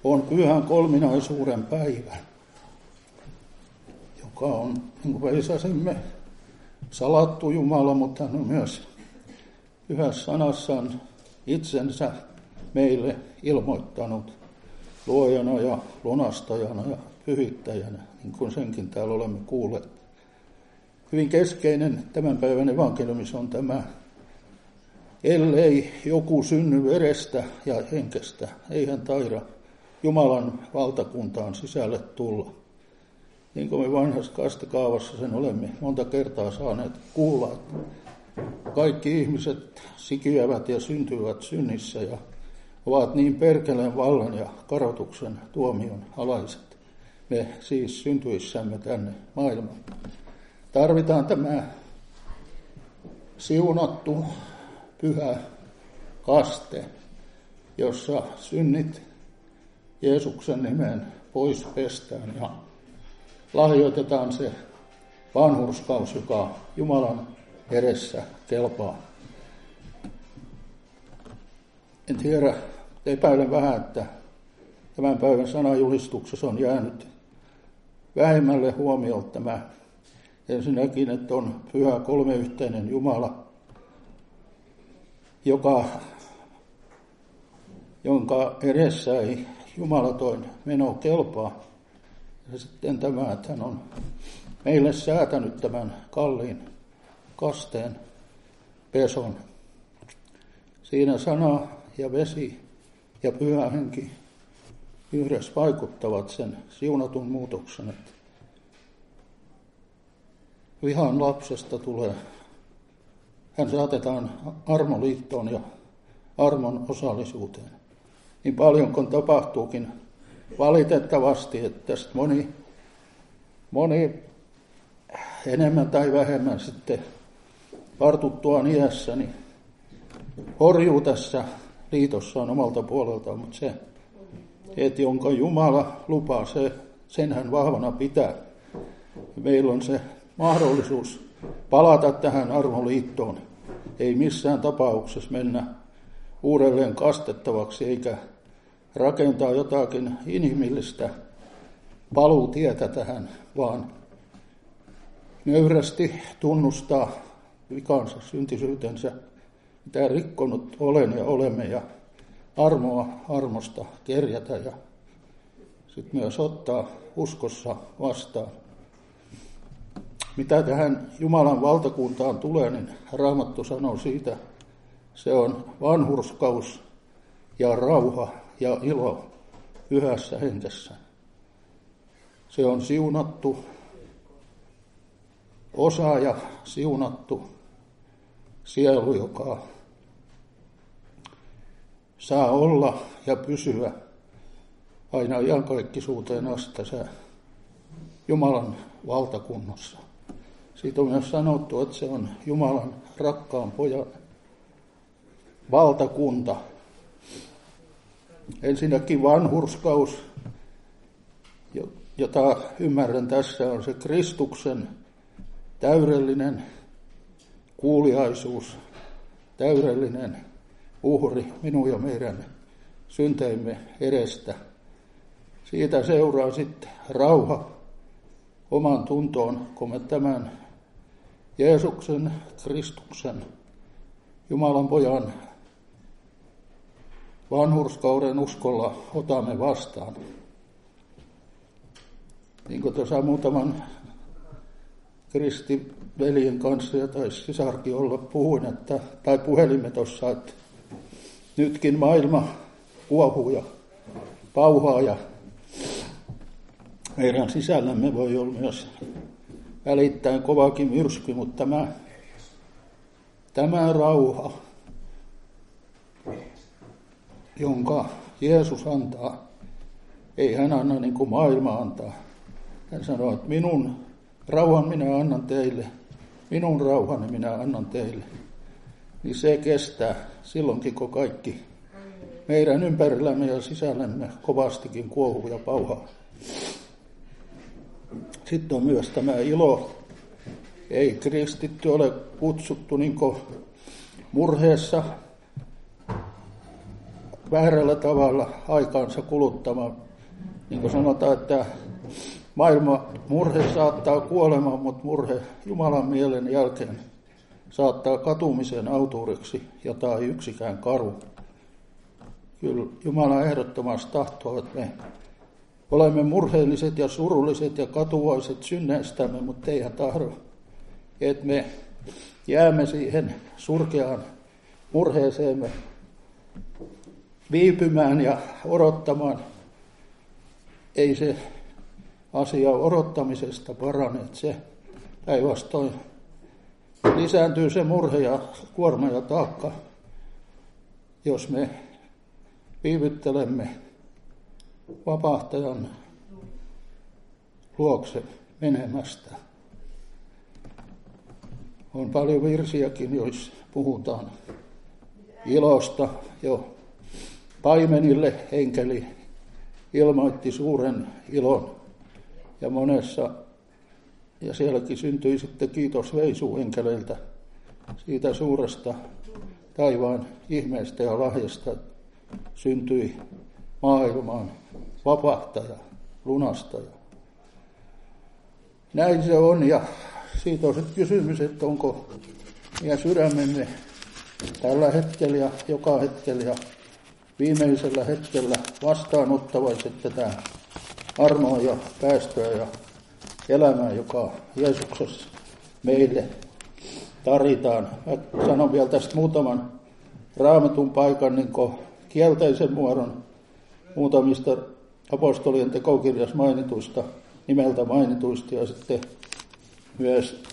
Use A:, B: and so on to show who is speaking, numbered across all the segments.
A: on pyhän kolminaisuuden päivä, joka on, niin kuin veisasimme, salattu Jumala, mutta hän on myös pyhässä sanassaan itsensä meille ilmoittanut luojana ja lunastajana ja pyhittäjänä, niin kuin senkin täällä olemme kuulleet. Hyvin keskeinen tämän päivän evankeliumissa on tämä: ellei joku synny verestä ja henkestä, ei hän taida Jumalan valtakuntaan sisälle tulla. Niin kuin me vanhassa kastekaavassa sen olemme monta kertaa saaneet kuulla, että kaikki ihmiset sikiävät ja syntyvät synnissä ja ovat niin perkeleen vallan ja kadotuksen tuomion alaiset. Me siis syntyissämme tänne maailmaan. Tarvitaan tämä siunattu pyhä kaste, jossa synnit Jeesuksen nimeen pois pestään ja lahjoitetaan se vanhurskaus, joka Jumalan edessä kelpaa. En tiedä, epäilen vähän, että tämän päivän sanajulistuksessa on jäänyt vähemmälle huomioon tämä ensinnäkin, että on pyhä kolmeyhteinen Jumala, jonka edessä ei jumalatoin meno kelpaa. Ja sitten tämä, että hän on meille säätänyt tämän kalliin kasteen peson. Siinä sana ja vesi ja pyhä henki yhdessä vaikuttavat sen siunatun muutoksen, että vihan lapsesta tulee, hän saatetaan armoliittoon ja armon osallisuuteen. Niin paljon kun tapahtuukin valitettavasti, että tästä moni enemmän tai vähemmän sitten partuttuaan iässä, niin horjuu tässä liitossaan omalta puoleltaan, mutta se, että jonka Jumala lupaa, sen hän vahvana pitää. Meillä on se mahdollisuus palata tähän armoliittoon. Ei missään tapauksessa mennä uudelleen kastettavaksi eikä rakentaa jotakin inhimillistä paluutietä tähän, vaan nöyrästi tunnustaa vikansa, syntisyytensä, mitä rikkonut olen ja olemme, ja armoa armosta kerjätä ja sitten myös ottaa uskossa vastaan. Mitä tähän Jumalan valtakuntaan tulee, niin Raamattu sanoo siitä, se on vanhurskaus ja rauha ja ilo pyhässä hengessä. Se on siunattu osa ja siunattu sielu, joka saa olla ja pysyä aina iankaikkisuuteen asti tässä Jumalan valtakunnassa. Siitä on myös sanottu, että se on Jumalan rakkaan pojan valtakunta. Ensinnäkin vanhurskaus, jota ymmärrän tässä, on se Kristuksen täydellinen kuuliaisuus, täydellinen uhri minun ja meidän synteimme edestä. Siitä seuraa sitten rauha oman tuntoon, kun me tämän Jeesuksen, Kristuksen, Jumalan pojan vanhurskauden uskolla otamme vastaan. Niin kuin tuossa muutaman kristiveljen kanssa ja taisi sisarkin olla puhuin, tai puhelimme tuossa, että nytkin maailma kuohuu ja pauhaa ja meidän sisällämme voi olla myös välittäin kovakin myrsky, mutta tämä rauha, jonka Jeesus antaa, ei hän anna niin kuin maailma antaa. Hän sanoo, että minun rauhan minä annan teille, minun rauhani minä annan teille. Niin se kestää silloinkin, kun kaikki meidän ympärillämme ja sisällämme kovastikin kuohuu ja pauhaa. Sitten on myös tämä ilo. Ei kristitty ole kutsuttu niin kuin murheessa, väärällä tavalla aikaansa kuluttamaan. Niin kuin sanotaan, että maailma murhe saattaa kuolemaan, mutta murhe Jumalan mielen jälkeen saattaa katumisen autuudeksi, jota ei yksikään karu. Kyllä Jumala ehdottomasti tahtoo, että me olemme murheelliset ja surulliset ja katuaiset synneistämme, mutta ei hän tahdo, että me jäämme siihen surkeaan murheeseemme viipymään ja odottamaan. Ei se asia odottamisesta parane, että se päinvastoin lisääntyy se murhe ja kuorma ja taakka, jos me viivyttelemme vapahtajan luokse menemästä. On paljon virsiäkin, joissa puhutaan ilosta. Jo paimenille enkeli ilmoitti suuren ilon ja monessa, ja sielläkin syntyi sitten kiitos Veisu enkeleiltä siitä suuresta taivaan ihmeestä ja lahjasta, syntyi maailmaan vapahtaja, lunastaja. Näin se on, ja siitä on sitten kysymys, että onko meidän sydämemme tällä hetkellä ja joka hetkellä ja viimeisellä hetkellä vastaanottavaiset tätä armoa ja päästöä ja elämää, joka Jeesuksessa meille taritaan. Mä sanon vielä tästä muutaman Raamatun paikan niin kielteisen muodon muutamista apostolien tekokirjassa mainituista, nimeltä mainituista, ja sitten myös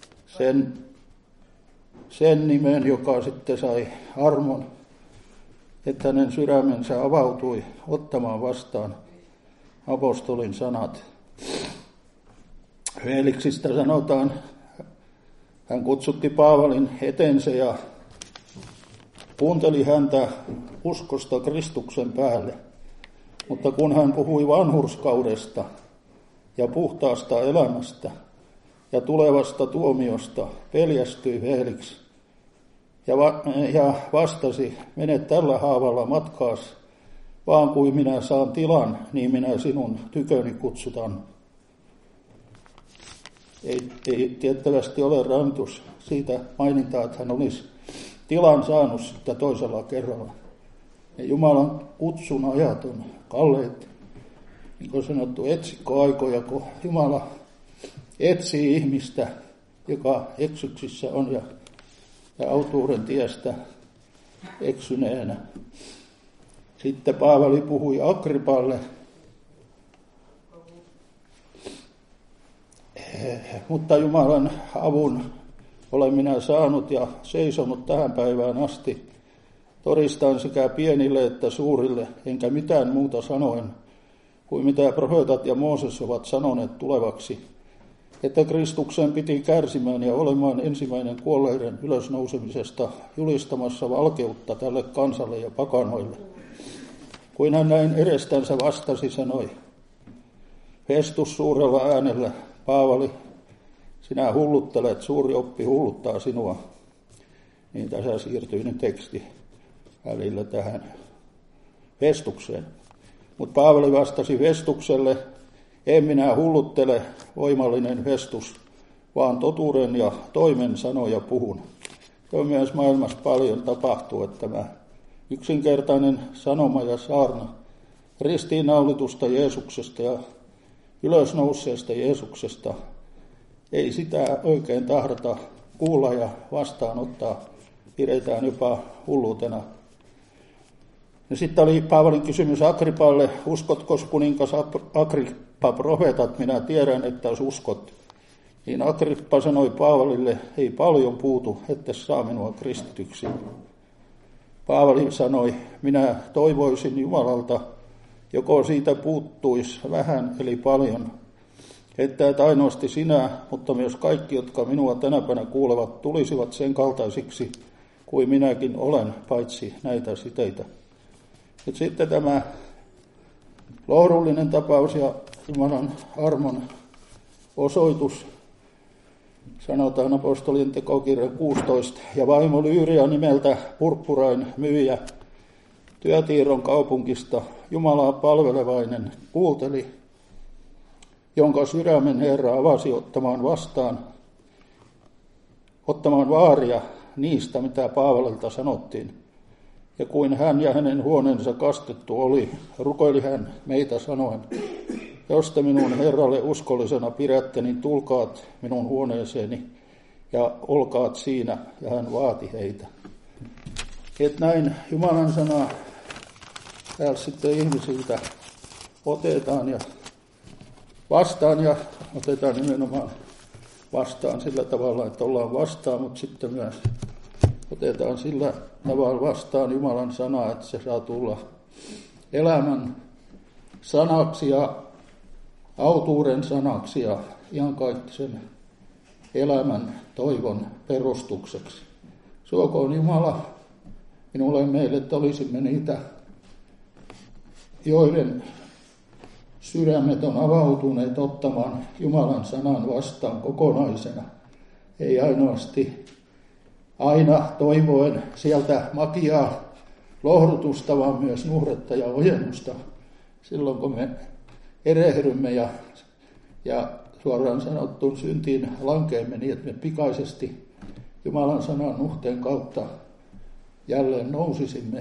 A: sen nimen, joka sitten sai armon, että hänen sydämensä avautui ottamaan vastaan apostolin sanat. Feeliksistä sanotaan, hän kutsutti Paavalin eteensä ja kuunteli häntä uskosta Kristuksen päälle. Mutta kun hän puhui vanhurskaudesta ja puhtaasta elämästä ja tulevasta tuomiosta, peljästyi Feeliksi ja vastasi, mene tällä haavalla matkaas, vaan kuin minä saan tilan, niin minä sinun tyköni kutsutan. Ei tiettävästi ole Raamatus siitä mainintaa, että hän olisi tilan saanut sitä toisella kerralla. Ja Jumalan kutsun ajat on kalleet, niin kuin sanottu, etsikkoaikoja, kun Jumala etsii ihmistä, joka eksyksissä on ja autuuden tiestä eksyneenä. Sitten Paavali puhui Agripalle, mutta Jumalan avun olen minä saanut ja seisonut tähän päivään asti. Todistan sekä pienille että suurille, enkä mitään muuta sanoen, kuin mitä profeetat ja Mooses ovat sanoneet tulevaksi, että Kristuksen piti kärsimään ja olemaan ensimmäinen kuolleiden ylösnousemisesta julistamassa valkeutta tälle kansalle ja pakanoille. Kuin hän näin edestänsä vastasi, sanoi, Festus suurella äänellä, Paavali, sinä hulluttelet, suuri oppi hulluttaa sinua. Niin tässä siirtyi nyt teksti välillä tähän Festukseen. Mutta Paavali vastasi Festukselle, en minä hulluttele, voimallinen Festus, vaan totuuden ja toimen sanoja puhun. Se on myös maailmassa paljon tapahtuu, että tämä yksinkertainen sanoma ja saarna ristiinnaulitusta Jeesuksesta ja ylösnousseesta Jeesuksesta, ei sitä oikein tahdota kuulla ja vastaanottaa, pidetään jopa hulluutena. Ja sitten oli Paavalin kysymys Agripalle, uskotko kuningas Agrippa profeetat, minä tiedän, että jos uskot. Niin Agrippa sanoi Paavalille, ei paljon puutu, että saa minua kristityksi. Paavali sanoi, minä toivoisin Jumalalta, joko siitä puuttuisi vähän eli paljon, että et ainoasti sinä, mutta myös kaikki, jotka minua tänäpänä kuulevat, tulisivat sen kaltaisiksi kuin minäkin olen, paitsi näitä siteitä. Et sitten tämä lohdullinen tapaus ja Jumalan armon osoitus, sanotaan apostolien tekokirja 16, ja vaimo Lyyria nimeltä Purppurain myyjä Työtiiron kaupungista Jumalaa palvelevainen kuulteli, jonka sydämen Herra avasi ottamaan vaaria niistä, mitä Paavalilta sanottiin. Ja kuin hän ja hänen huoneensa kastettu oli, rukoili hän meitä sanoen, jos te minun Herralle uskollisena pidätte, niin tulkaat minun huoneeseeni ja olkaat siinä, ja hän vaati heitä. Että näin Jumalan sanaa täällä sitten ihmisiltä otetaan ja vastaan, ja otetaan nimenomaan vastaan sillä tavalla, että ollaan vastaan, mutta sitten myös otetaan sillä tavalla vastaan Jumalan sanaa, että se saa tulla elämän sanaksi ja autuuden sanaksi ja iankaikkisen elämän toivon perustukseksi. Suokoon Jumala minulle ja meille, että olisimme niitä, joiden sydämet on avautuneet ottamaan Jumalan sanan vastaan kokonaisena. Ei ainoasti aina toivoen sieltä makiaa lohdutusta, vaan myös nuhretta ja ojennusta silloin, kun me erehdymme ja suoraan sanottuun syntiin lankeemme niin, että me pikaisesti Jumalan sanan nuhteen kautta jälleen nousisimme,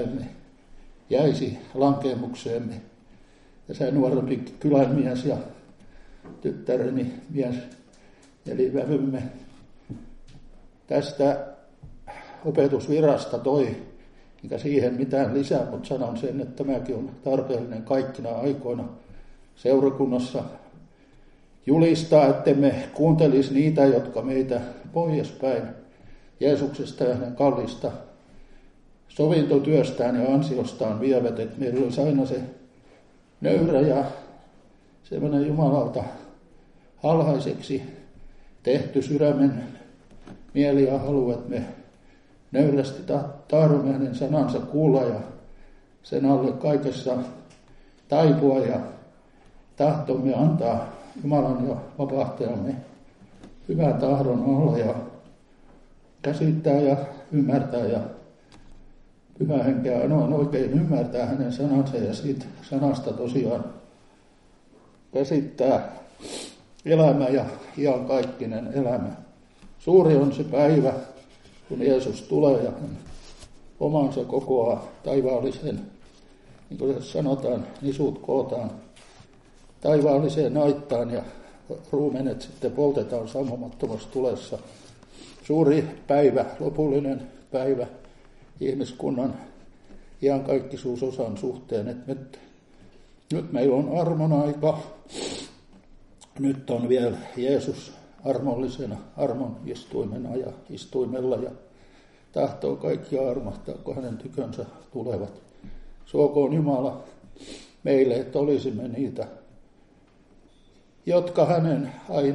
A: jäisi lankeemukseemme. Ja se nuorempi kylänmies ja tyttäreni mies, eli vävymme tästä opetusvirasta toi, eikä siihen mitään lisää, mutta sanon sen, että tämäkin on tarpeellinen kaikkina aikoina seurakunnassa julistaa, ettemme kuuntelisi niitä, jotka meitä poispäin Jeesuksesta ja hänen kallista sovintotyöstään ja ansiostaan vievät, että meillä olisi aina se nöyrä ja semmoinen Jumalalta alhaiseksi tehty sydämen mieli ja halu, että me nöyrästi tahdomme hänen sanansa kuulla ja sen alle kaikessa taipua ja tahtomme antaa Jumalan ja vapahtajamme hyvän tahdon olla ja käsittää ja ymmärtää ja Pyhä Henkeä anoin oikein ymmärtää hänen sanansa ja siitä sanasta tosiaan käsittää elämä ja iankaikkinen elämä. Suuri on se päivä, kun Jeesus tulee ja hän omansa kokoaa taivaalliseen, niin kuin sanotaan, nisut kootaan taivaalliseen aittaan ja ruumenet sitten poltetaan sammumattomassa tulessa. Suuri päivä, lopullinen päivä ihmiskunnan iankaikkisuusosan suhteen, että nyt meillä on armon aika, nyt on vielä Jeesus armollisena armon istuimella ja tahtoo kaikkia armahtaa, kun hänen tykönsä tulevat. Suokoon Jumala meille, että olisimme niitä, jotka hänen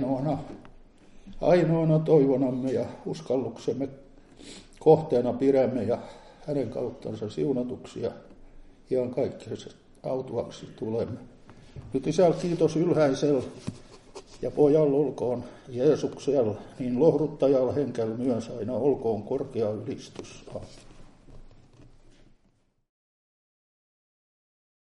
A: ainoana toivonamme ja uskalluksemme kohteena pidämme ja hänen kauttansa siunatuksia iankaikkisesti autuaksi tulemme. Nyt Isällä kiitos ylhäisellä ja pojalla olkoon Jeesuksella, niin lohduttajalla henkellä myös aina olkoon korkea ylistys. Amen.